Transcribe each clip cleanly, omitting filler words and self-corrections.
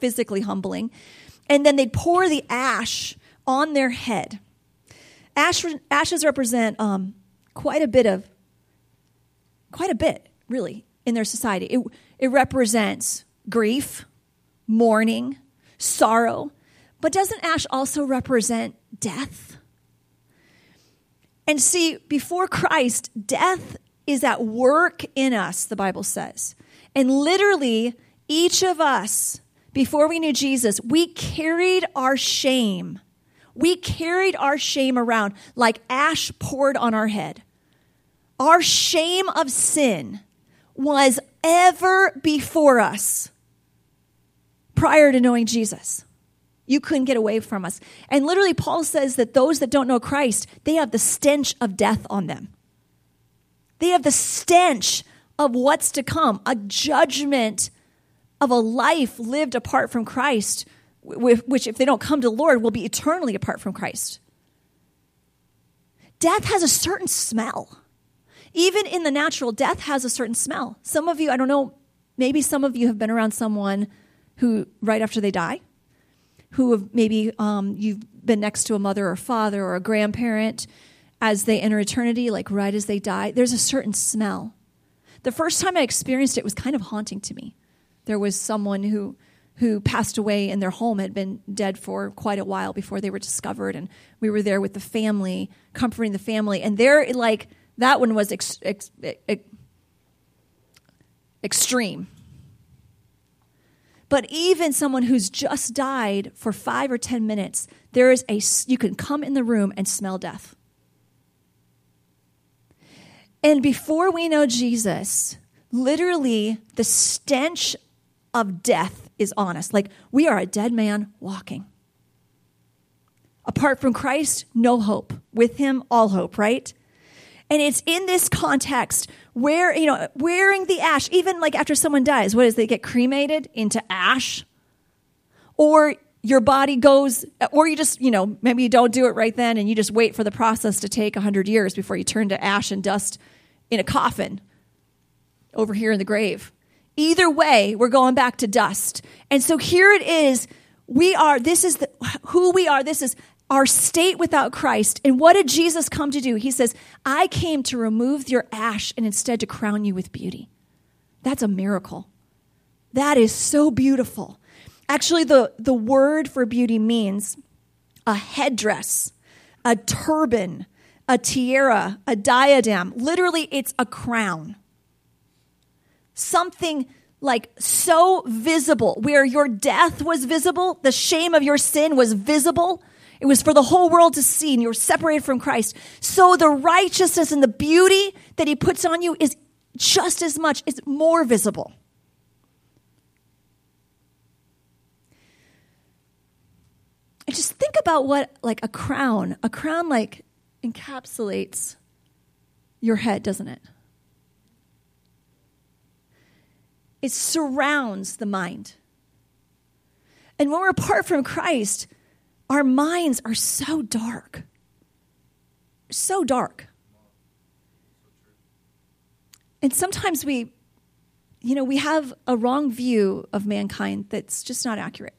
physically humbling. And then they'd pour the ash on their head. Ashes represent quite a bit, really, in their society. It represents grief, mourning, sorrow. But doesn't ash also represent death? And see, before Christ, death is at work in us, the Bible says. And literally, each of us, before we knew Jesus, we carried our shame. We carried our shame around like ash poured on our head. Our shame of sin was ever before us prior to knowing Jesus. You couldn't get away from us. And literally, Paul says that those that don't know Christ, they have the stench of death on them. They have the stench of what's to come, a judgment of a life lived apart from Christ, which if they don't come to the Lord, will be eternally apart from Christ. Death has a certain smell. Even in the natural, death has a certain smell. Some of you, I don't know, maybe some of you have been around someone who, right after they die, who have maybe you've been next to a mother or father or a grandparent as they enter eternity, like right as they die. There's a certain smell. The first time I experienced it was kind of haunting to me. There was someone who passed away in their home, had been dead for quite a while before they were discovered, and we were there with the family, comforting the family, and they're like, that one was extreme. But even someone who's just died for 5 or 10 minutes, you can come in the room and smell death. And before we know Jesus, literally the stench of death is on us. Like we are a dead man walking. Apart from Christ, no hope. With him, all hope, right? And it's in this context where, wearing the ash, even like after someone dies, what is, they get cremated into ash? Or your body goes, or you just, maybe you don't do it right then and you just wait for the process to take 100 years before you turn to ash and dust in a coffin over here in the grave. Either way, we're going back to dust. And so here it is. This is who we are. This is our state without Christ. And what did Jesus come to do? He says, I came to remove your ash and instead to crown you with beauty. That's a miracle. That is so beautiful. Actually, the word for beauty means a headdress, a turban, a tiara, a diadem. Literally, it's a crown. Something like so visible, where your death was visible, the shame of your sin was visible. It was for the whole world to see, and you were separated from Christ. So the righteousness and the beauty that he puts on you is just as much, it's more visible. And just think about what, like a crown like encapsulates your head, doesn't it? It surrounds the mind. And when we're apart from Christ, our minds are so dark. So dark. And sometimes we have a wrong view of mankind that's just not accurate.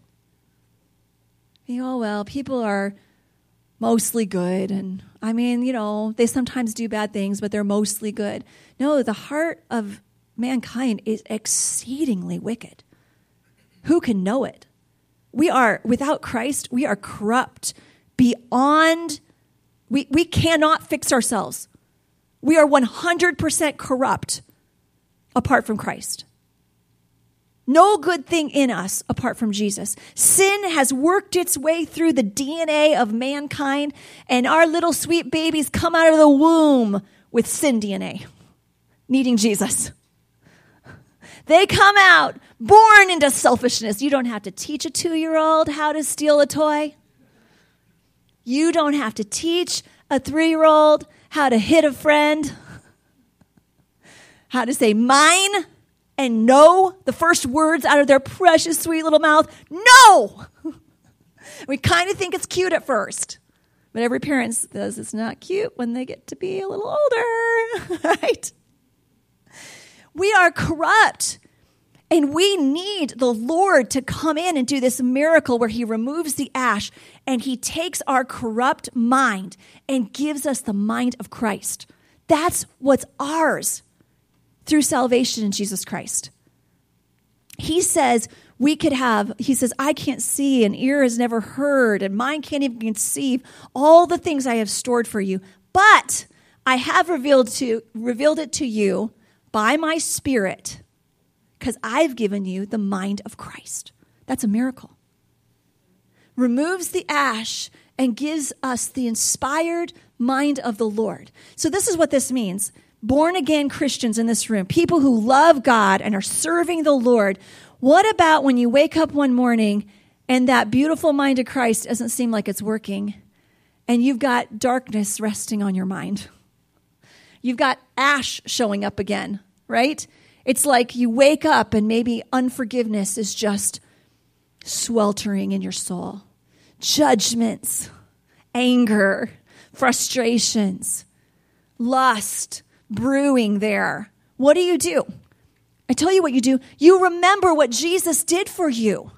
People are mostly good. And they sometimes do bad things, but they're mostly good. No, the heart of mankind is exceedingly wicked. Who can know it? Without Christ, we are corrupt beyond, we cannot fix ourselves. We are 100% corrupt apart from Christ. No good thing in us apart from Jesus. Sin has worked its way through the DNA of mankind, and our little sweet babies come out of the womb with sin DNA, needing Jesus. They come out born into selfishness. You don't have to teach a 2-year-old how to steal a toy. You don't have to teach a 3-year-old how to hit a friend, how to say mine and no, the first words out of their precious, sweet little mouth. No! We kind of think it's cute at first, but every parent says it's not cute when they get to be a little older, right? We are corrupt. And we need the Lord to come in and do this miracle where he removes the ash and he takes our corrupt mind and gives us the mind of Christ. That's what's ours through salvation in Jesus Christ. He says I can't see, and ear has never heard, and mind can't even conceive all the things I have stored for you. But I have revealed it to you by my Spirit, because I've given you the mind of Christ. That's a miracle. Removes the ash and gives us the inspired mind of the Lord. So this is what this means. Born again Christians in this room, people who love God and are serving the Lord. What about when you wake up one morning and that beautiful mind of Christ doesn't seem like it's working, and you've got darkness resting on your mind? You've got ash showing up again, right? It's like you wake up and maybe unforgiveness is just sweltering in your soul. Judgments, anger, frustrations, lust, brewing there. What do? I tell you what you do. You remember what Jesus did for you.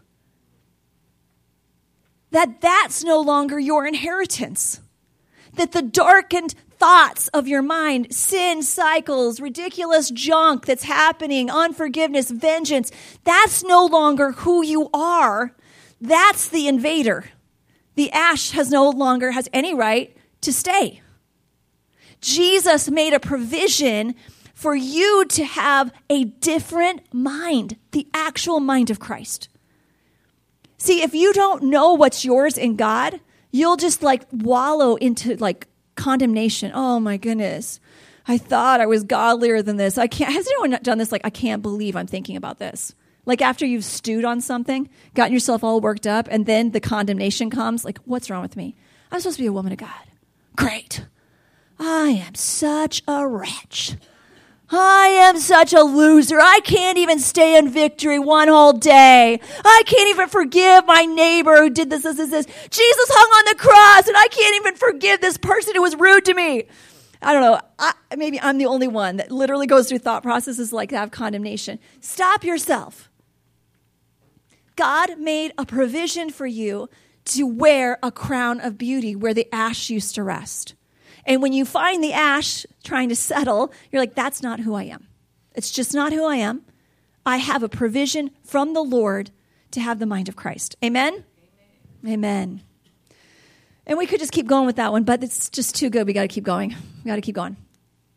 That's no longer your inheritance. That the darkened thoughts of your mind, sin cycles, ridiculous junk that's happening, unforgiveness, vengeance, that's no longer who you are. That's the invader. The ash no longer has any right to stay. Jesus made a provision for you to have a different mind, the actual mind of Christ. See, if you don't know what's yours in God, you'll just wallow into condemnation. Oh my goodness. I thought I was godlier than this. Has anyone done this? I can't believe I'm thinking about this. After you've stewed on something, gotten yourself all worked up, and then the condemnation comes, what's wrong with me? I'm supposed to be a woman of God. Great. I am such a wretch. I am such a loser. I can't even stay in victory one whole day. I can't even forgive my neighbor who did this. Jesus hung on the cross, and I can't even forgive this person who was rude to me. I don't know. Maybe I'm the only one that literally goes through thought processes like that of condemnation. Stop yourself. God made a provision for you to wear a crown of beauty where the ash used to rest. And when you find the ash trying to settle, you're like, that's not who I am. It's just not who I am. I have a provision from the Lord to have the mind of Christ. Amen? Amen. And we could just keep going with that one, but it's just too good. We got to keep going. We got to keep going.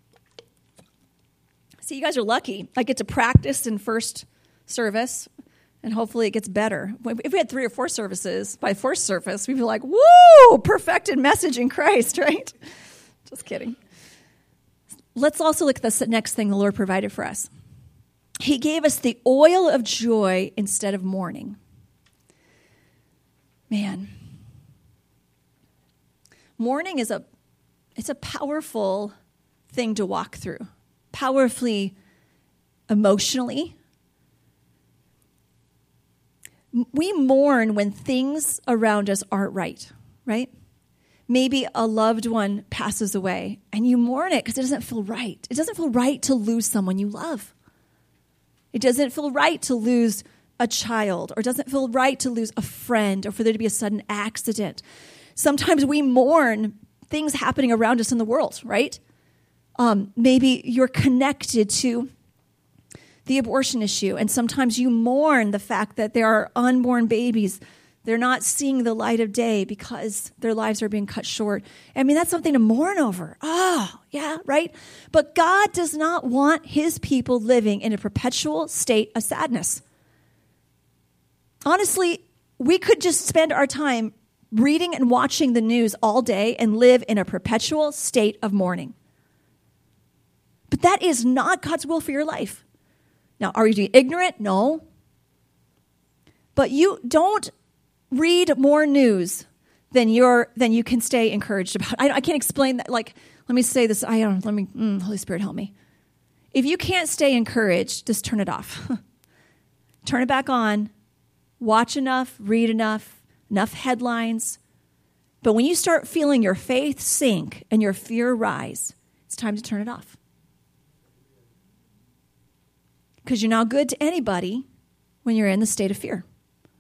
See, you guys are lucky. I get to practice in first service, and hopefully it gets better. If we had 3 or 4 services, by first service, we'd be like, woo, perfected message in Christ, right? Just kidding. Let's also look at the next thing the Lord provided for us. He gave us the oil of joy instead of mourning. Man. Mourning is a powerful thing to walk through. Powerfully emotionally. We mourn when things around us aren't right? Maybe a loved one passes away and you mourn it because it doesn't feel right. It doesn't feel right to lose someone you love. It doesn't feel right to lose a child, or it doesn't feel right to lose a friend, or for there to be a sudden accident. Sometimes we mourn things happening around us in the world, right? Maybe you're connected to the abortion issue, and sometimes you mourn the fact that there are unborn babies. They're not seeing the light of day because their lives are being cut short. I mean, that's something to mourn over. Oh, yeah, right? But God does not want his people living in a perpetual state of sadness. Honestly, we could just spend our time reading and watching the news all day and live in a perpetual state of mourning. But that is not God's will for your life. Now, are you ignorant? No. But you don't read more news than you can stay encouraged about. I can't explain that. Let me say this. Holy Spirit, help me. If you can't stay encouraged, just turn it off. Turn it back on. Watch enough, read enough headlines. But when you start feeling your faith sink and your fear rise, it's time to turn it off. Because you're not good to anybody when you're in the state of fear.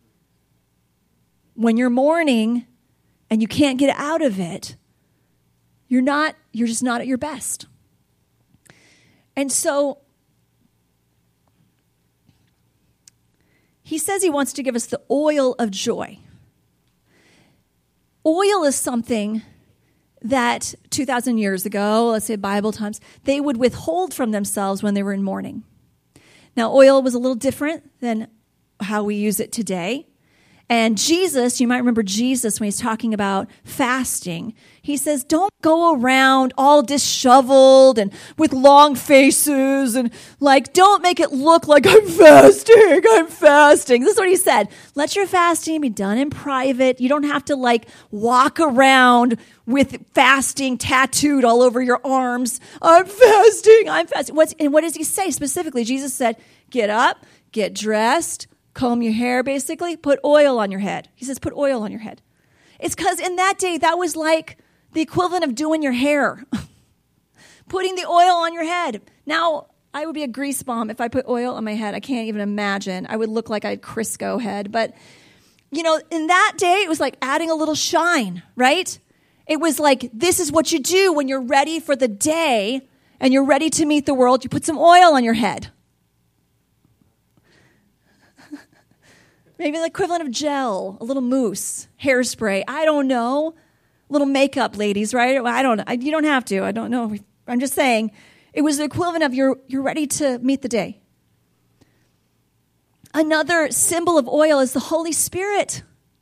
When you're mourning and you can't get out of it, you're just not at your best. And so he says he wants to give us the oil of joy. Oil is something that 2,000 years ago, let's say Bible times, they would withhold from themselves when they were in mourning. Now, oil was a little different than how we use it today. And Jesus, you might remember Jesus when he's talking about fasting. He says, don't go around all disheveled and with long faces and don't make it look like I'm fasting. This is what he said. Let your fasting be done in private. You don't have to walk around with fasting tattooed all over your arms. I'm fasting. And what does he say specifically? Jesus said, get up, get dressed, comb your hair, basically, put oil on your head. He says, put oil on your head. It's because in that day, that was like the equivalent of doing your hair. Putting the oil on your head. Now, I would be a grease bomb if I put oil on my head. I can't even imagine. I would look like I had Crisco head. But, in that day, it was like adding a little shine, right? It was like, this is what you do when you're ready for the day and you're ready to meet the world. You put some oil on your head. Maybe the equivalent of gel, a little mousse, hairspray. I don't know. A little makeup, ladies, right? I don't know. You don't have to. I don't know. I'm just saying it was the equivalent of you're ready to meet the day. Another symbol of oil is the Holy Spirit.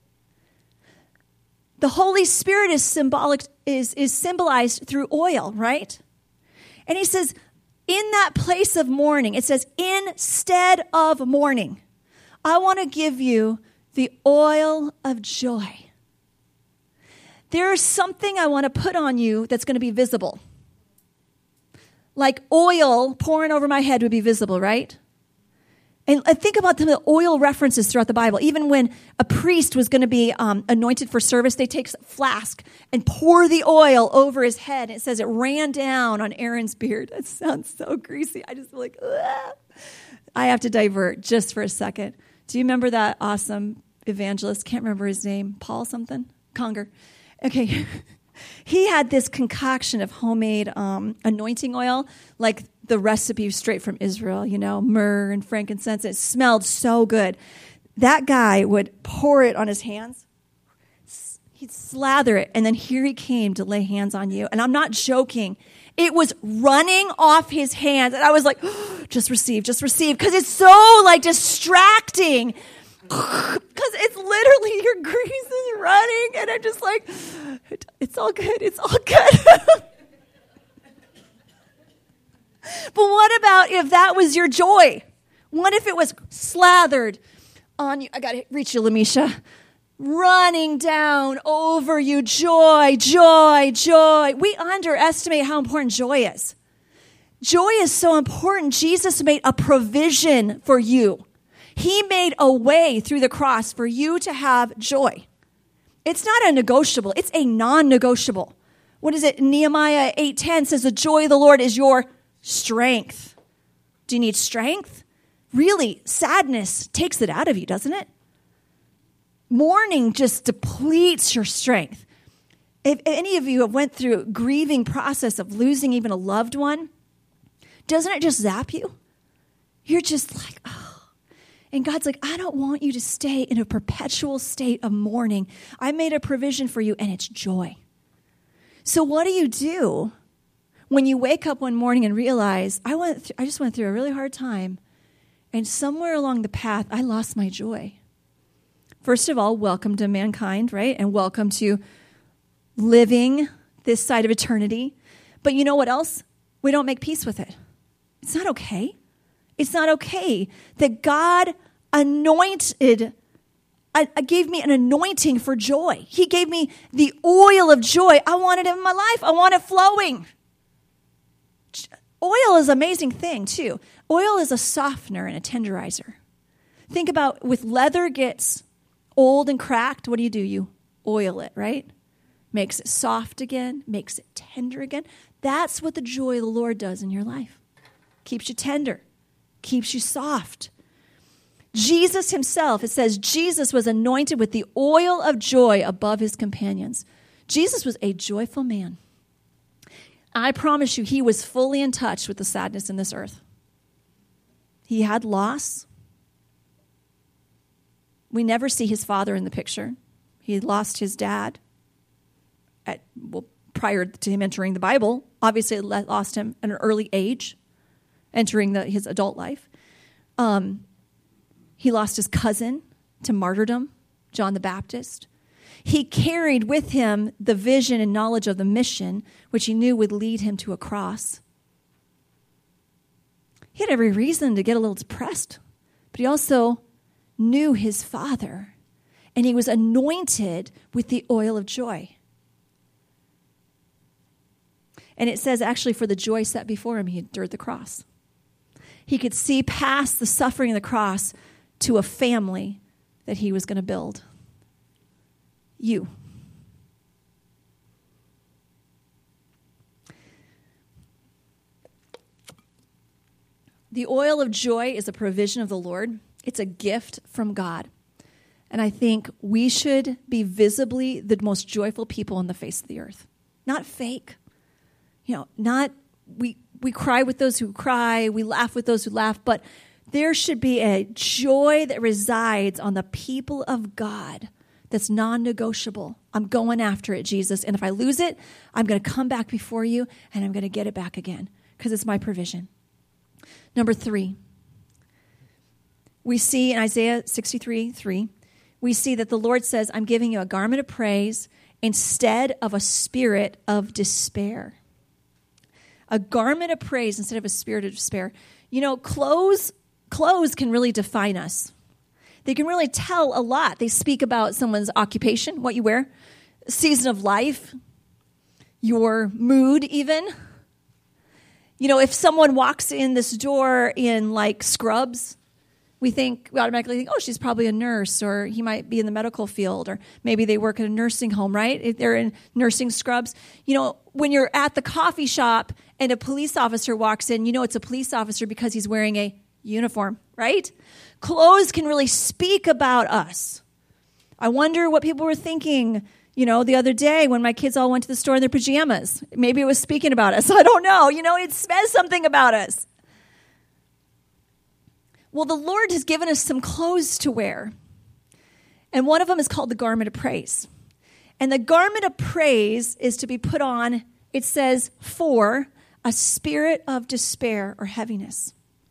The Holy Spirit is symbolized through oil, right? And he says, in that place of mourning, it says, instead of mourning, I want to give you the oil of joy. There's something I want to put on you that's going to be visible. Like oil pouring over my head would be visible, right? And think about the oil references throughout the Bible. Even when a priest was going to be anointed for service, they take a flask and pour the oil over his head. It says it ran down on Aaron's beard. That sounds so greasy. I just feel like, ugh. I have to divert just for a second. Do you remember that awesome evangelist? Can't remember his name. Paul something? Conger. Okay. He had this concoction of homemade anointing oil, like the recipe straight from Israel, myrrh and frankincense. It smelled so good. That guy would pour it on his hands. He'd slather it, and then here he came to lay hands on you. And I'm not joking. It was running off his hands. And I was like, oh, just receive. Because it's so distracting. Because it's literally your grease is running. And I'm just like, it's all good. It's all good. But what about if that was your joy? What if it was slathered on you? I got to reach you, Lamisha. Running down over you, joy, joy, joy. We underestimate how important joy is. Joy is so important. Jesus made a provision for you. He made a way through the cross for you to have joy. It's not a negotiable. It's a non-negotiable. What is it? Nehemiah 8:10 says the joy of the Lord is your strength. Do you need strength? Really, sadness takes it out of you, doesn't it? Mourning just depletes your strength. If any of you have went through a grieving process of losing even a loved one, doesn't it just zap you? You're just like, oh. And God's like, I don't want you to stay in a perpetual state of mourning. I made a provision for you, and it's joy. So what do you do when you wake up one morning and realize, I just went through a really hard time, and somewhere along the path, I lost my joy? First of all, welcome to mankind, right? And welcome to living this side of eternity. But you know what else? We don't make peace with it. It's not okay. It's not okay that God gave me an anointing for joy. He gave me the oil of joy. I want it in my life. I want it flowing. Oil is an amazing thing, too. Oil is a softener and a tenderizer. Think about with leather gets old and cracked, what do? You oil it, right? Makes it soft again, makes it tender again. That's what the joy of the Lord does in your life. Keeps you tender, keeps you soft. Jesus himself, it says, Jesus was anointed with the oil of joy above his companions. Jesus was a joyful man. I promise you, he was fully in touch with the sadness in this earth. He had loss. We never see his father in the picture. He lost his dad prior to him entering the Bible. Obviously, it lost him at an early age, entering his adult life. He lost his cousin to martyrdom, John the Baptist. He carried with him the vision and knowledge of the mission, which he knew would lead him to a cross. He had every reason to get a little depressed, but he also knew his Father, and he was anointed with the oil of joy. And it says, actually, for the joy set before him, he endured the cross. He could see past the suffering of the cross to a family that he was going to build. You. The oil of joy is a provision of the Lord. It's a gift from God. And I think we should be visibly the most joyful people on the face of the earth. Not fake. Not we cry with those who cry, we laugh with those who laugh, but there should be a joy that resides on the people of God that's non-negotiable. I'm going after it, Jesus. And if I lose it, I'm going to come back before you and I'm going to get it back again because it's my provision. Number 3, we see in Isaiah 63:3, we see that the Lord says, I'm giving you a garment of praise instead of a spirit of despair. A garment of praise instead of a spirit of despair. Clothes can really define us. They can really tell a lot. They speak about someone's occupation, what you wear, season of life, your mood even. If someone walks in this door in like scrubs, we automatically think, oh, she's probably a nurse, or he might be in the medical field, or maybe they work at a nursing home, right? If they're in nursing scrubs. When you're at the coffee shop and a police officer walks in, it's a police officer because he's wearing a uniform, right? Clothes can really speak about us. I wonder what people were thinking, the other day when my kids all went to the store in their pajamas. Maybe it was speaking about us. I don't know. It says something about us. Well, the Lord has given us some clothes to wear. And one of them is called the garment of praise. And the garment of praise is to be put on, it says, for a spirit of despair or heaviness.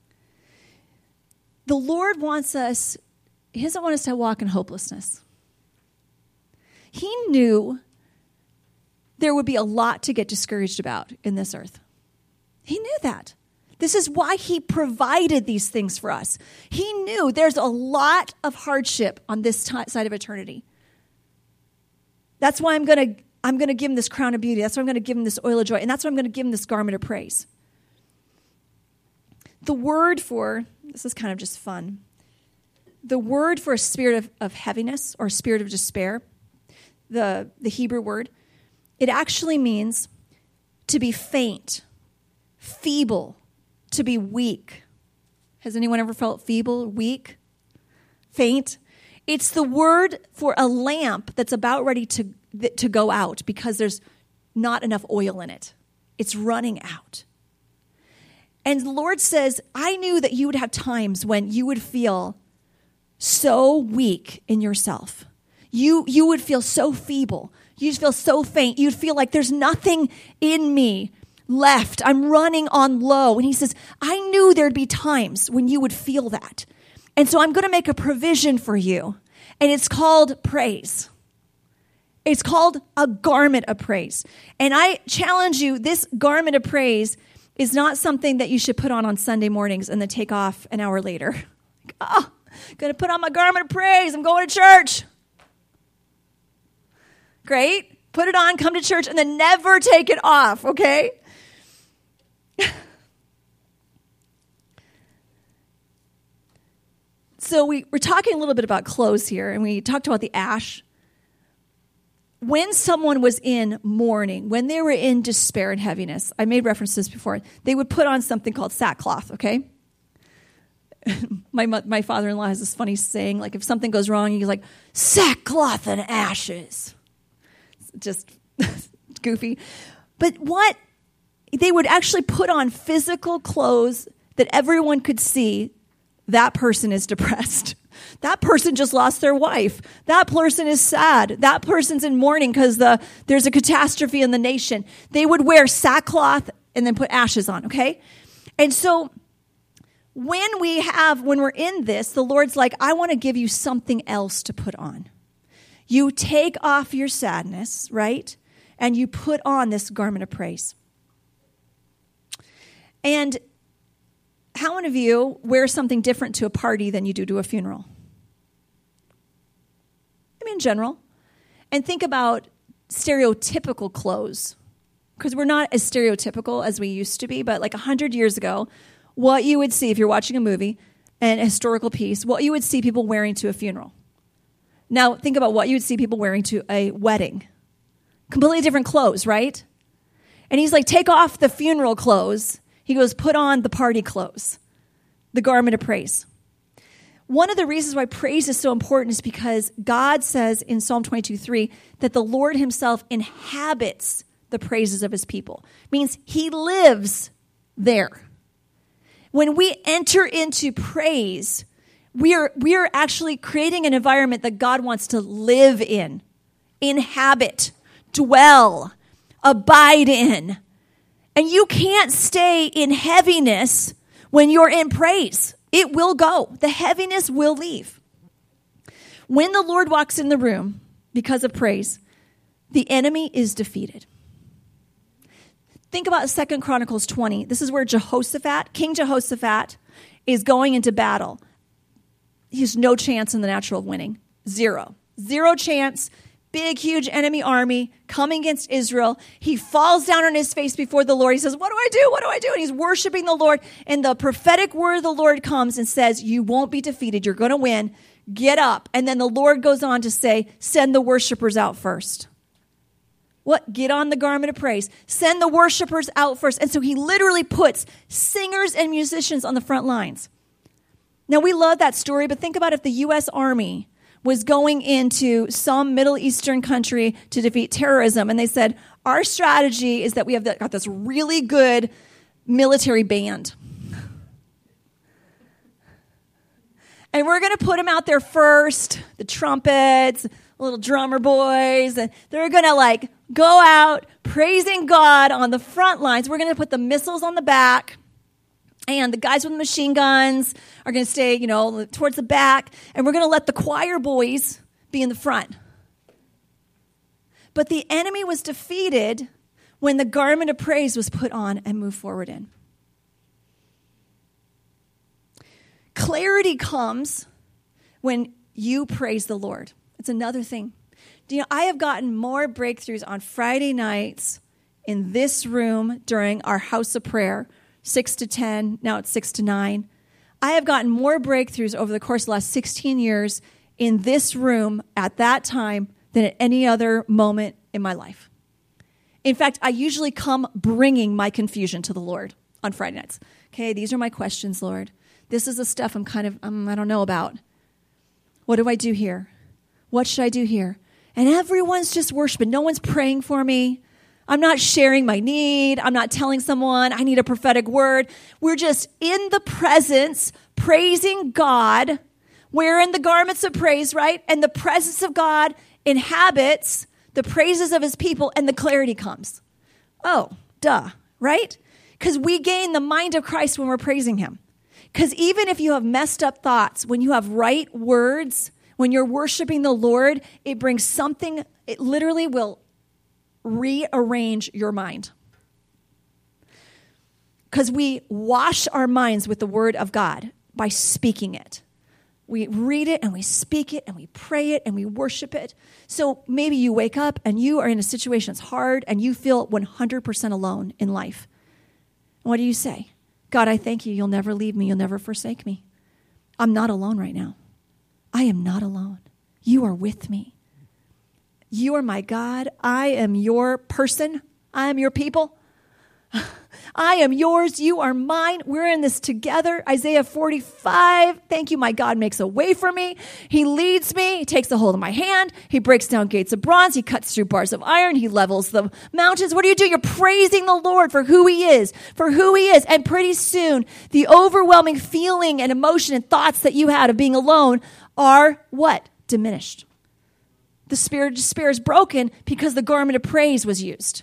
The Lord He doesn't want us to walk in hopelessness. He knew there would be a lot to get discouraged about in this earth. He knew that. This is why he provided these things for us. He knew there's a lot of hardship on this side of eternity. That's why I'm going to give him this crown of beauty. That's why I'm going to give him this oil of joy. And that's why I'm going to give him this garment of praise. The word for, this is kind of just fun. The word for a spirit of heaviness or spirit of despair, the Hebrew word, it actually means to be faint, feeble, to be weak. Has anyone ever felt feeble, weak, faint? It's the word for a lamp that's about ready to go out because there's not enough oil in it. It's running out. And the Lord says, I knew that you would have times when you would feel so weak in yourself. You would feel so feeble. You'd feel so faint. You'd feel like there's nothing in me left. I'm running on low. And he says, I knew there'd be times when you would feel that. And so I'm going to make a provision for you. And it's called praise. It's called a garment of praise. And I challenge you, this garment of praise is not something that you should put on Sunday mornings and then take off an hour later. I'm going to put on my garment of praise. I'm going to church. Great. Put it on, come to church, and then never take it off, okay? So we're talking a little bit about clothes here, and we talked about the ash. When someone was in mourning, when they were in despair and heaviness, I made references before, they would put on something called sackcloth, okay? My father-in-law has this funny saying, like if something goes wrong, he's like, sackcloth and ashes. Just goofy. But what? They would actually put on physical clothes that everyone could see. That person is depressed. That person just lost their wife. That person is sad. That person's in mourning because there's a catastrophe in the nation. They would wear sackcloth and then put ashes on, okay? And so when we're in this, the Lord's like, I want to give you something else to put on. You take off your sadness, right? And you put on this garment of praise. And how many of you wear something different to a party than you do to a funeral? I mean, in general. And think about stereotypical clothes. Because we're not as stereotypical as we used to be, but like 100 years ago, what you would see if you're watching a movie, an historical piece, what you would see people wearing to a funeral. Now, think about what you would see people wearing to a wedding. Completely different clothes, right? And he's like, take off the funeral clothes. He goes, put on the party clothes, the garment of praise. One of the reasons why praise is so important is because God says in Psalm 22:3 that the Lord himself inhabits the praises of his people. Means he lives there. When we enter into praise, we are actually creating an environment that God wants to live in, inhabit, dwell, abide in. And you can't stay in heaviness when you're in praise. It will go. The heaviness will leave. When the Lord walks in the room because of praise, the enemy is defeated. Think about 2 Chronicles 20. This is where King Jehoshaphat, is going into battle. He has no chance in the natural of winning. Zero chance. Big, huge enemy army coming against Israel. He falls down on his face before the Lord. He says, what do I do? What do I do? And he's worshiping the Lord. And the prophetic word of the Lord comes and says, you won't be defeated. You're going to win. Get up. And then the Lord goes on to say, send the worshipers out first. What? Get on the garment of praise. Send the worshipers out first. And so he literally puts singers and musicians on the front lines. Now, we love that story, but think about if the U.S. Army was going into some Middle Eastern country to defeat terrorism. And they said, our strategy is that we have got this really good military band. And we're going to put them out there first, the trumpets, little drummer boys. And they're going to go out praising God on the front lines. We're going to put the missiles on the back. And the guys with the machine guns are going to stay, towards the back. And we're going to let the choir boys be in the front. But the enemy was defeated when the garment of praise was put on and moved forward in. Clarity comes when you praise the Lord. It's another thing. I have gotten more breakthroughs on Friday nights in this room during our house of prayer, 6 to 10, now it's 6 to 9. I have gotten more breakthroughs over the course of the last 16 years in this room at that time than at any other moment in my life. In fact, I usually come bringing my confusion to the Lord on Friday nights. Okay, these are my questions, Lord. This is the stuff I don't know about. What do I do here? What should I do here? And everyone's just worshiping. No one's praying for me. I'm not sharing my need. I'm not telling someone I need a prophetic word. We're just in the presence, praising God. We're in the garments of praise, right? And the presence of God inhabits the praises of his people, and the clarity comes. Oh, duh, right? Because we gain the mind of Christ when we're praising him. Because even if you have messed up thoughts, when you have right words, when you're worshiping the Lord, it brings something, it literally will rearrange your mind. Because we wash our minds with the word of God by speaking it. We read it and we speak it and we pray it and we worship it. So maybe you wake up and you are in a situation that's hard and you feel 100% alone in life. What do you say? God, I thank you. You'll never leave me. You'll never forsake me. I'm not alone right now. I am not alone. You are with me. You are my God. I am your person. I am your people. I am yours. You are mine. We're in this together. Isaiah 45. Thank you. My God makes a way for me. He leads me. He takes a hold of my hand. He breaks down gates of bronze. He cuts through bars of iron. He levels the mountains. What do? You're praising the Lord for who he is, And pretty soon, the overwhelming feeling and emotion and thoughts that you had of being alone are what? Diminished. The spirit of despair is broken because the garment of praise was used.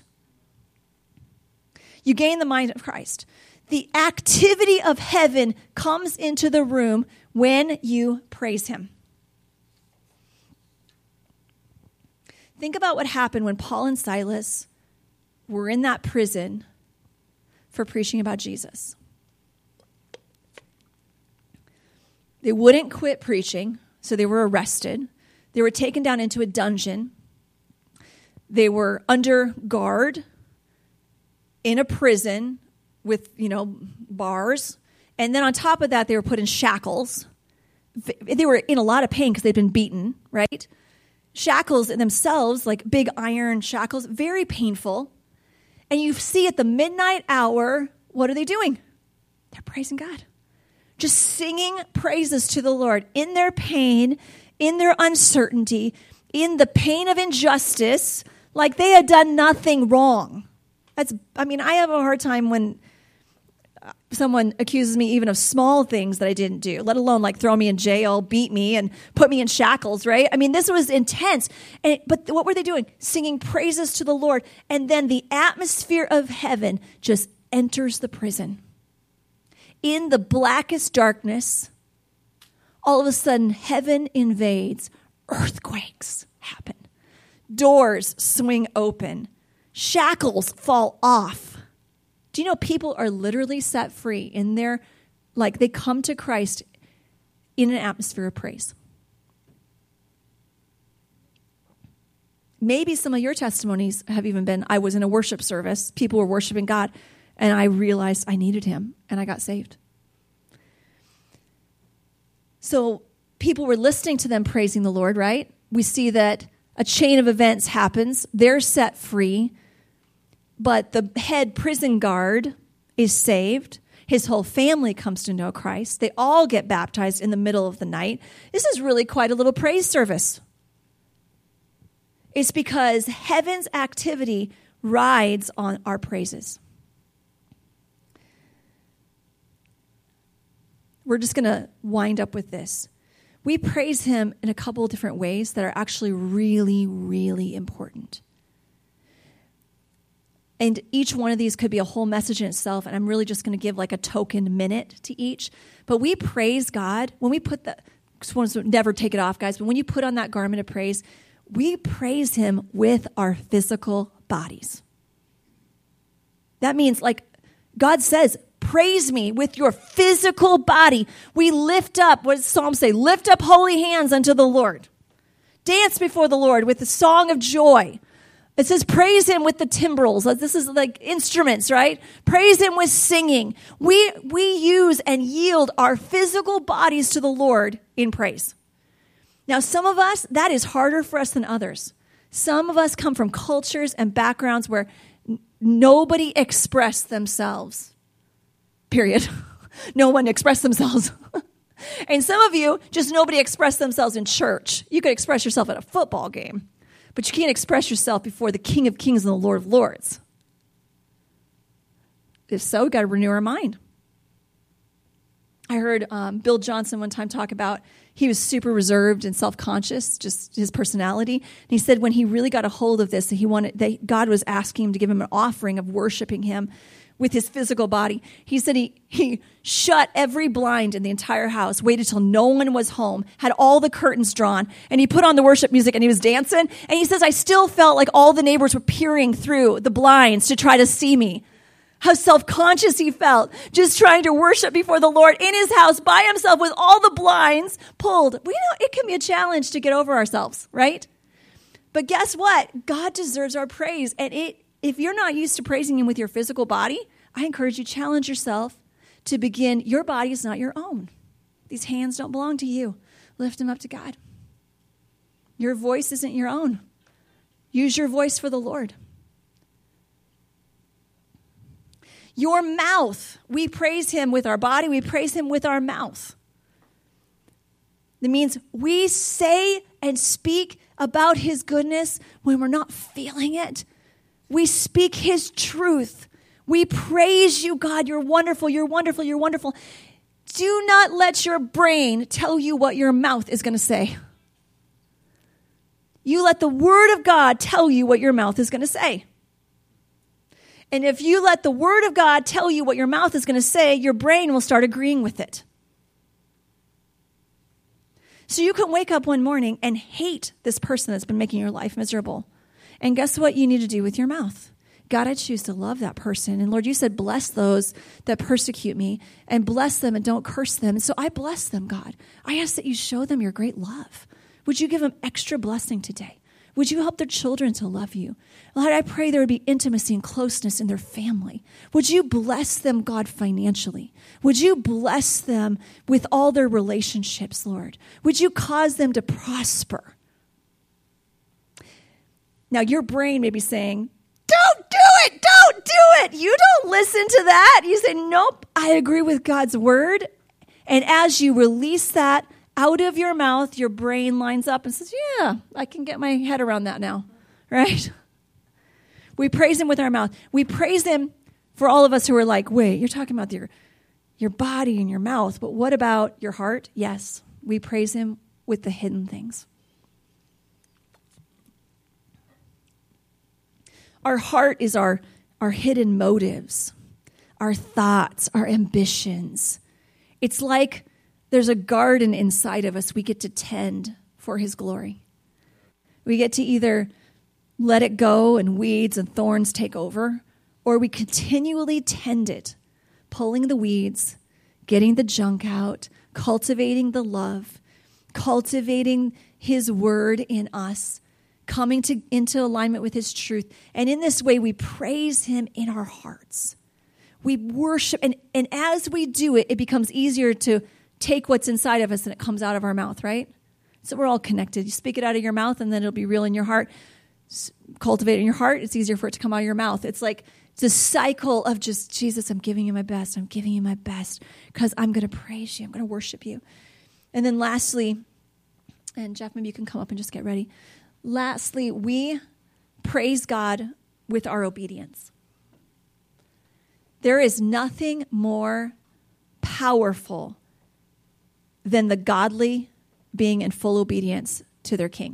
You gain the mind of Christ. The activity of heaven comes into the room when you praise him. Think about what happened when Paul and Silas were in that prison for preaching about Jesus. They wouldn't quit preaching, so they were arrested. They were taken down into a dungeon. They were under guard in a prison with, bars. And then on top of that, they were put in shackles. They were in a lot of pain because they'd been beaten, right? Shackles in themselves, like big iron shackles, very painful. And you see at the midnight hour, what are they doing? They're praising God. Just singing praises to the Lord in their pain, in their uncertainty, in the pain of injustice, like they had done nothing wrong. I have a hard time when someone accuses me even of small things that I didn't do, let alone like throw me in jail, beat me, and put me in shackles, right? This was intense. But what were they doing? Singing praises to the Lord. And then the atmosphere of heaven just enters the prison. In the blackest darkness, all of a sudden, heaven invades. Earthquakes happen. Doors swing open. Shackles fall off. Do you know people are literally set free in their, they come to Christ in an atmosphere of praise. Maybe some of your testimonies have even been, I was in a worship service, people were worshiping God, and I realized I needed him, and I got saved. So people were listening to them praising the Lord, right? We see that a chain of events happens. They're set free. But the head prison guard is saved. His whole family comes to know Christ. They all get baptized in the middle of the night. This is really quite a little praise service. It's because heaven's activity rides on our praises. We're just going to wind up with this. We praise him in a couple of different ways that are actually really, really important. And each one of these could be a whole message in itself, and I'm really just going to give like a token minute to each. But we praise God. When we put never take it off, guys, but when you put on that garment of praise, we praise him with our physical bodies. That means, God says, praise me with your physical body. We lift up, what does Psalm say? Lift up holy hands unto the Lord. Dance before the Lord with the song of joy. It says praise him with the timbrels. This is like instruments, right? Praise him with singing. We use and yield our physical bodies to the Lord in praise. Now, some of us, that is harder for us than others. Some of us come from cultures and backgrounds where nobody expressed themselves. Period. No one expressed themselves. And some of you, just nobody expressed themselves in church. You could express yourself at a football game, but you can't express yourself before the King of Kings and the Lord of Lords. If so, we've got to renew our mind. I heard Bill Johnson one time talk about he was super reserved and self-conscious, just his personality. And he said when he really got a hold of this, that God was asking him to give him an offering of worshiping him with his physical body. He said he shut every blind in the entire house, waited till no one was home, had all the curtains drawn, and he put on the worship music and he was dancing. And he says, I still felt like all the neighbors were peering through the blinds to try to see me. How self-conscious he felt, just trying to worship before the Lord in his house by himself with all the blinds pulled. We know it can be a challenge to get over ourselves, right? But guess what? God deserves our praise. And if you're not used to praising him with your physical body, I encourage you to challenge yourself to begin. Your body is not your own. These hands don't belong to you. Lift them up to God. Your voice isn't your own. Use your voice for the Lord. Your mouth, we praise him with our body, we praise him with our mouth. That means we say and speak about his goodness when we're not feeling it. We speak his truth. We praise you, God. You're wonderful, you're wonderful, you're wonderful. Do not let your brain tell you what your mouth is going to say. You let the word of God tell you what your mouth is going to say. And if you let the word of God tell you what your mouth is going to say, your brain will start agreeing with it. So you can wake up one morning and hate this person that's been making your life miserable. And guess what you need to do with your mouth? God, I choose to love that person. And Lord, you said, bless those that persecute me and bless them and don't curse them. And so I bless them, God. I ask that you show them your great love. Would you give them extra blessing today? Would you help their children to love you? Lord, I pray there would be intimacy and closeness in their family. Would you bless them, God, financially? Would you bless them with all their relationships, Lord? Would you cause them to prosper? Now, your brain may be saying, don't do it, don't do it. You don't listen to that. You say, nope, I agree with God's word. And as you release that out of your mouth, your brain lines up and says, yeah, I can get my head around that now, right? We praise him with our mouth. We praise him for all of us who are like, wait, you're talking about your body and your mouth, but what about your heart? Yes, we praise him with the hidden things. Our heart is our hidden motives, our thoughts, our ambitions. It's like there's a garden inside of us we get to tend for his glory. We get to either let it go and weeds and thorns take over, or we continually tend it, pulling the weeds, getting the junk out, cultivating the love, cultivating his word in us, coming into alignment with his truth. And in this way, we praise him in our hearts. We worship, and as we do it, it becomes easier to take what's inside of us and it comes out of our mouth, right? So we're all connected. You speak it out of your mouth and then it'll be real in your heart. Cultivate it in your heart. It's easier for it to come out of your mouth. It's like it's a cycle of just, Jesus, I'm giving you my best. I'm giving you my best because I'm going to praise you. I'm going to worship you. And then lastly, and Jeff, maybe you can come up and just get ready. Lastly, we praise God with our obedience. There is nothing more powerful than the godly being in full obedience to their king.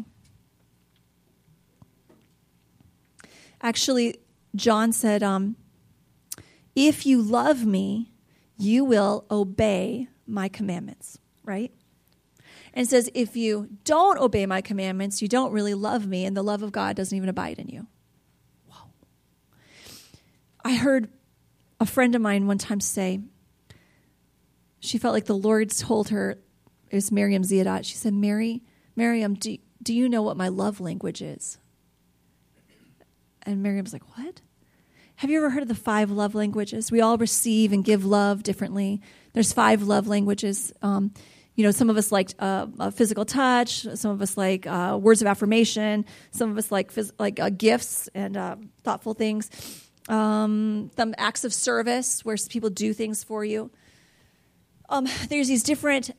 Actually, John said, if you love me, you will obey my commandments, right? And it says, if you don't obey my commandments, you don't really love me, and the love of God doesn't even abide in you. Whoa. I heard a friend of mine one time say, she felt like the Lord told her, it was Miriam Ziadat. She said, Miriam, do you know what my love language is? And Miriam's like, what? Have you ever heard of the 5 love languages? We all receive and give love differently. There's 5 love languages. Some of us like physical touch. Some of us like words of affirmation. Some of us like gifts and thoughtful things. Some acts of service where people do things for you. There's these different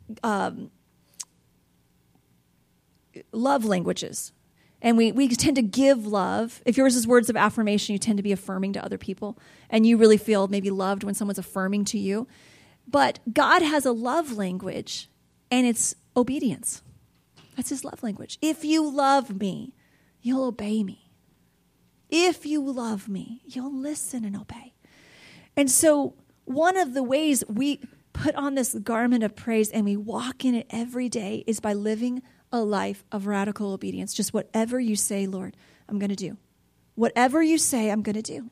love languages. And we tend to give love. If yours is words of affirmation, you tend to be affirming to other people. And you really feel maybe loved when someone's affirming to you. But God has a love language, and it's obedience. That's his love language. If you love me, you'll obey me. If you love me, you'll listen and obey. And so one of the ways we put on this garment of praise and we walk in it every day is by living a life of radical obedience. Just whatever you say, Lord, I'm going to do. Whatever you say, I'm going to do.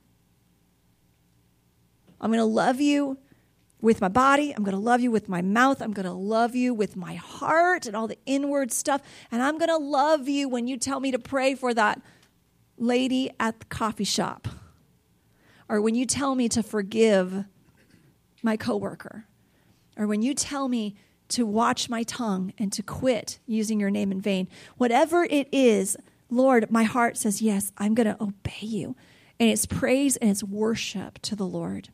I'm going to love you with my body. I'm going to love you with my mouth. I'm going to love you with my heart and all the inward stuff. And I'm going to love you when you tell me to pray for that lady at the coffee shop. Or when you tell me to forgive my coworker. Or when you tell me to watch my tongue and to quit using your name in vain. Whatever it is, Lord, my heart says, yes, I'm going to obey you. and it's praise and it's worship to the Lord.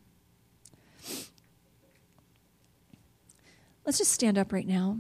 Let's just stand up right now.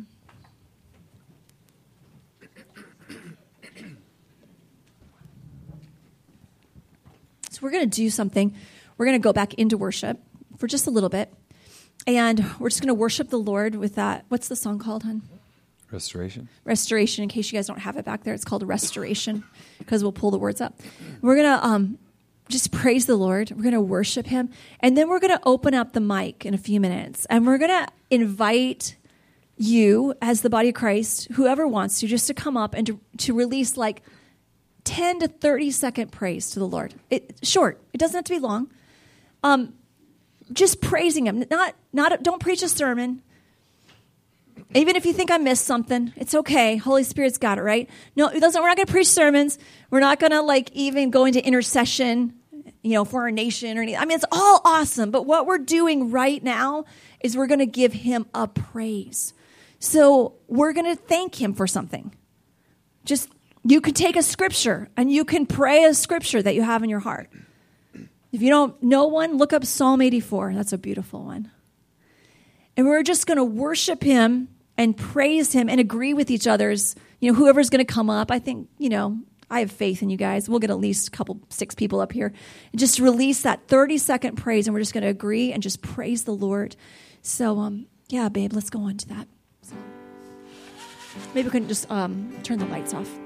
So we're going to do something. We're going to go back into worship for just a little bit. And we're just going to worship the Lord with that. What's the song called, hon? Restoration. Restoration. In case you guys don't have it back there, it's called Restoration because we'll pull the words up. We're going to just praise the Lord. We're going to worship him. And then we're going to open up the mic in a few minutes. And we're going to invite you as the body of Christ, whoever wants to, just to come up and to release like 10 to 30 second praise to the Lord. Short. It doesn't have to be long. Just praising him. Don't preach a sermon. Even if you think I missed something, it's okay. Holy Spirit's got it, right? No, we're not going to preach sermons. We're not going to even go into intercession, for our nation or anything. I mean, it's all awesome. But what we're doing right now is we're going to give him a praise. So we're going to thank him for something. You can take a scripture and you can pray a scripture that you have in your heart. If you don't know one, look up Psalm 84. That's a beautiful one. And we're just going to worship him and praise him and agree with each other's, whoever's going to come up. I think, I have faith in you guys. We'll get at least 6 people up here. And just release that 30-second praise, and we're just going to agree and just praise the Lord. So, yeah, babe, let's go on to that. So, maybe we can just turn the lights off.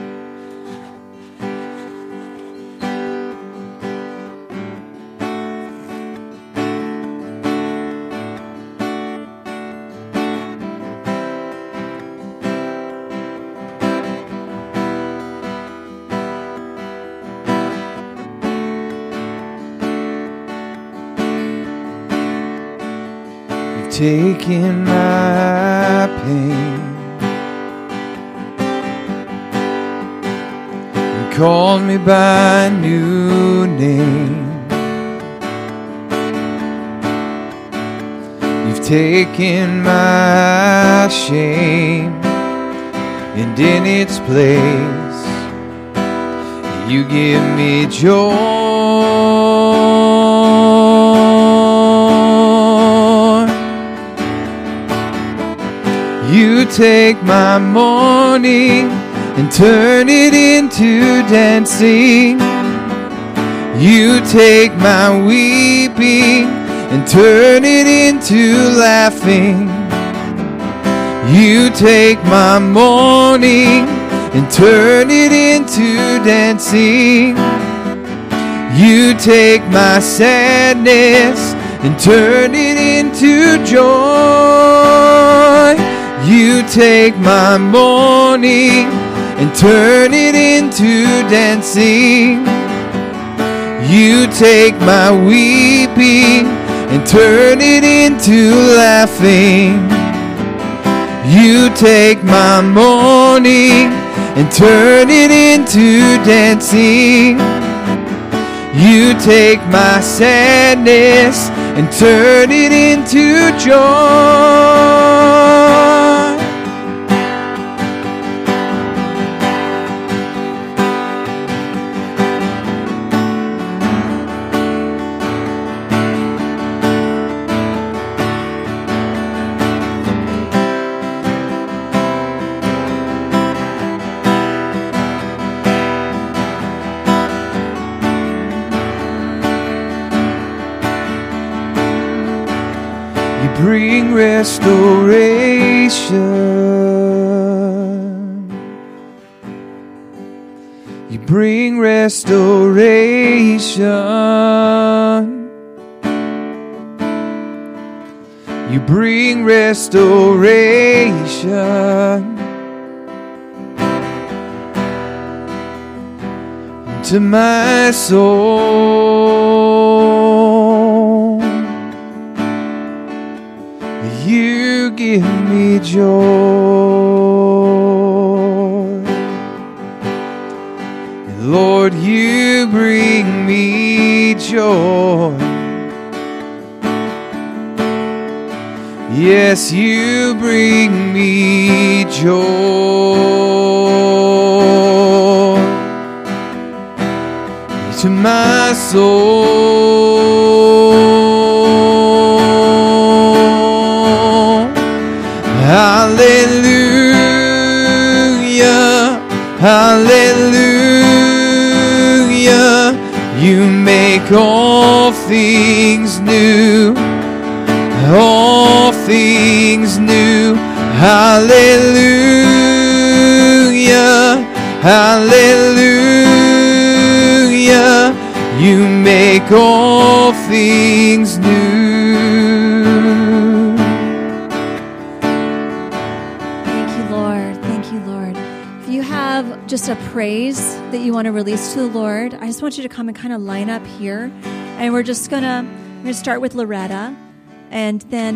Taking my pain and called me by a new name. You've taken my shame, and in its place you give me joy. You take my mourning and turn it into dancing. You take my weeping and turn it into laughing. You take my mourning and turn it into dancing. You take my sadness and turn it into joy. You take my mourning and turn it into dancing. You take my weeping and turn it into laughing. You take my mourning and turn it into dancing. You take my sadness and turn it into joy. Bring restoration. You bring restoration. You bring restoration to my soul. You give me joy. Lord, you bring me joy. Yes, you bring me joy to my my soul. Hallelujah, hallelujah. You make all things new, all things new. Hallelujah, hallelujah. You make all things new. Thank you, Lord. Thank you, Lord. If you have just a praise that you want to release to the Lord, I just want you to come and kind of line up here. And we're going to start with Loretta. And then,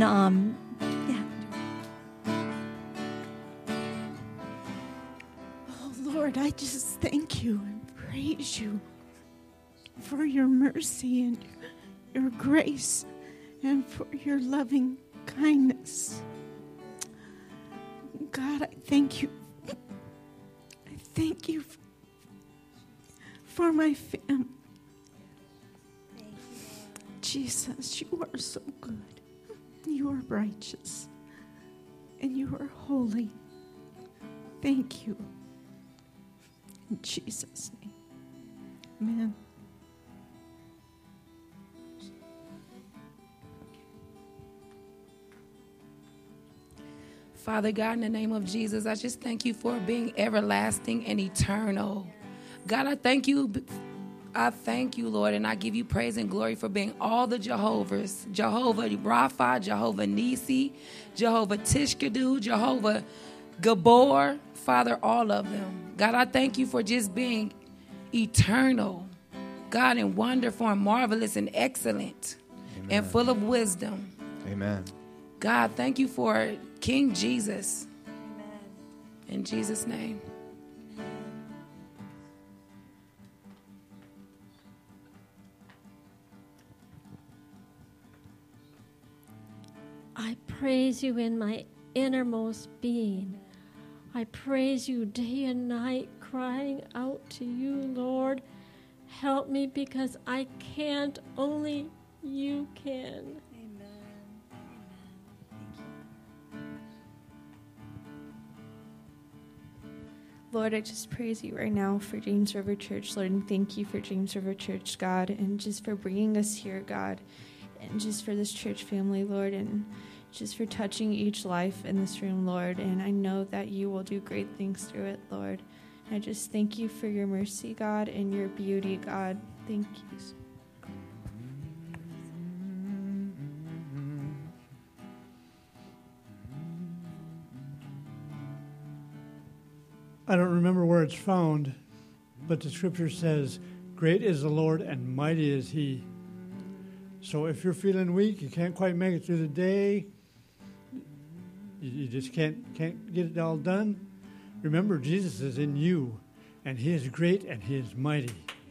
Oh, Lord, I just thank you and praise you for your mercy and your grace and for your loving kindness. God, I thank you. I thank you for my family. Jesus, you are so good. You are righteous. And you are holy. Thank you. In Jesus' name. Amen. Father God, in the name of Jesus, I just thank you for being everlasting and eternal. God, I thank you, Lord, and I give you praise and glory for being all the Jehovahs. Jehovah Rapha, Jehovah Nisi, Jehovah Tishkadu, Jehovah Gabor. Father, all of them. God, I thank you for just being eternal. God, and wonderful and marvelous and excellent. Amen. And full of wisdom. Amen. God, thank you for King Jesus. Amen. In Jesus' name. I praise you in my innermost being. I praise you day and night, crying out to you, Lord. Help me because I can't, only you can. Lord, I just praise you right now for James River Church, Lord, and thank you for James River Church, God, and just for bringing us here, God, and just for this church family, Lord, and just for touching each life in this room, Lord, and I know that you will do great things through it, Lord. I just thank you for your mercy, God, and your beauty, God. Thank you. I don't remember where it's found, but the scripture says, great is the Lord and mighty is he. So if you're feeling weak, you can't quite make it through the day, you just can't get it all done, remember Jesus is in you, and he is great and he is mighty.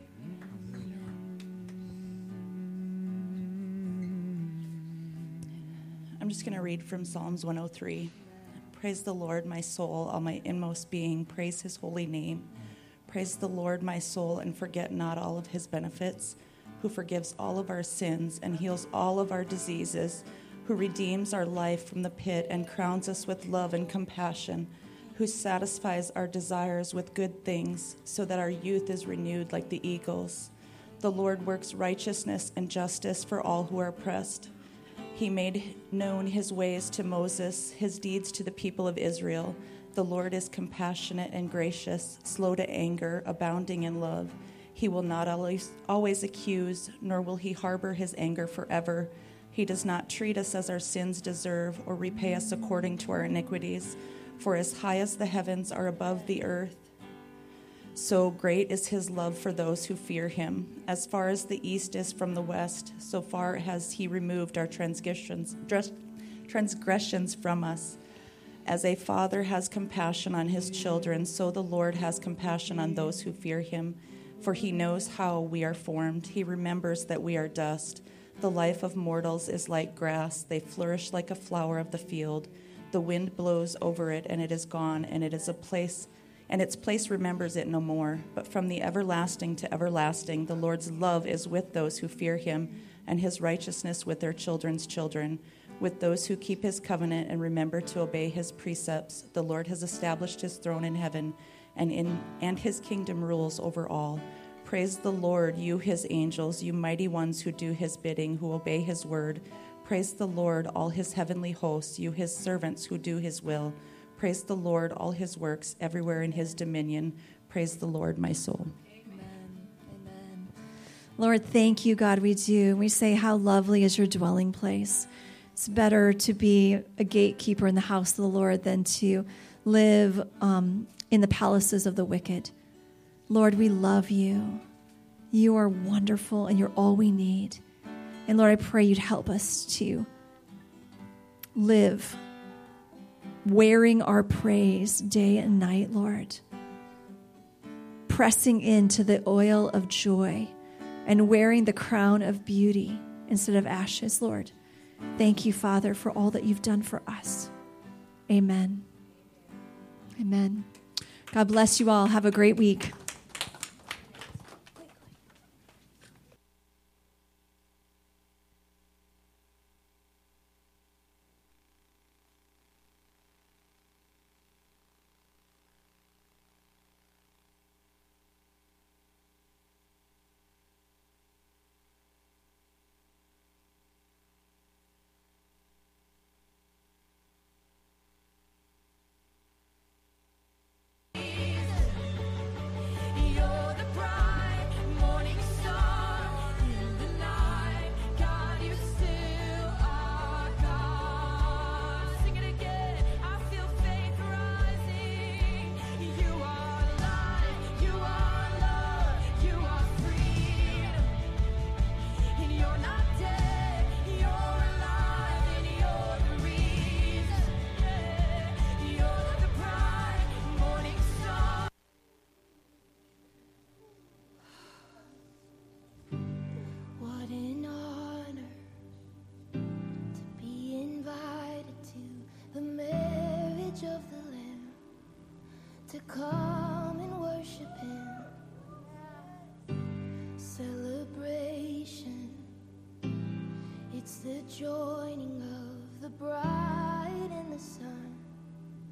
I'm just going to read from Psalms 103. Praise the Lord, my soul, all my inmost being. Praise his holy name. Praise the Lord, my soul, and forget not all of his benefits, who forgives all of our sins and heals all of our diseases, who redeems our life from the pit and crowns us with love and compassion, who satisfies our desires with good things so that our youth is renewed like the eagles. The Lord works righteousness and justice for all who are oppressed. He made known his ways to Moses, his deeds to the people of Israel. The Lord is compassionate and gracious, slow to anger, abounding in love. He will not always accuse, nor will he harbor his anger forever. He does not treat us as our sins deserve or repay us according to our iniquities. For as high as the heavens are above the earth, so great is his love for those who fear him. As far as the east is from the west, so far has he removed our transgressions from us. As a father has compassion on his children, so the Lord has compassion on those who fear him. For he knows how we are formed. He remembers that we are dust. The life of mortals is like grass. They flourish like a flower of the field. The wind blows over it, and it is gone, and it is a place. and its place remembers it no more. But from the everlasting to everlasting, the Lord's love is with those who fear him, and his righteousness with their children's children, with those who keep his covenant and remember to obey his precepts. The Lord has established his throne in heaven, and his kingdom rules over all. Praise the Lord, you his angels, you mighty ones who do his bidding, who obey his word. Praise the Lord, all his heavenly hosts, you his servants who do his will. Praise the Lord, all his works, everywhere in his dominion. Praise the Lord, my soul. Amen. Amen. Lord, thank you, God, we do. We say, how lovely is your dwelling place. It's better to be a gatekeeper in the house of the Lord than to live in the palaces of the wicked. Lord, we love you. You are wonderful, and you're all we need. And Lord, I pray you'd help us to live wearing our praise day and night, Lord. Pressing into the oil of joy and wearing the crown of beauty instead of ashes, Lord. Thank you, Father, for all that you've done for us. Amen. Amen. God bless you all. Have a great week. To come and worship him. Celebration, it's the joining of the bride and the son.